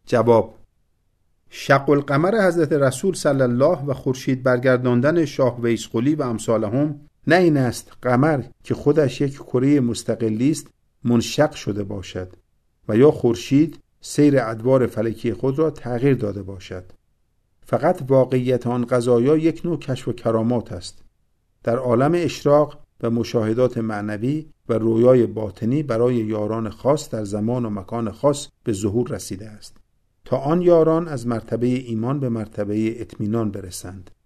جواب: شق القمر حضرت رسول صلی الله و خورشید برگرداندن شاه ویسقلی و امثالهم نه این است قمر که خودش یک کره مستقلی است منشق شده باشد و یا خورشید سیر ادوار فلکی خود را تغییر داده باشد. فقط واقعیت آن قضایا یک نوع کشف و کرامات است. در عالم اشراق و مشاهدات معنوی و رویای باطنی برای یاران خاص در زمان و مکان خاص به ظهور رسیده است تا آن یاران از مرتبه ایمان به مرتبه اطمینان برسند.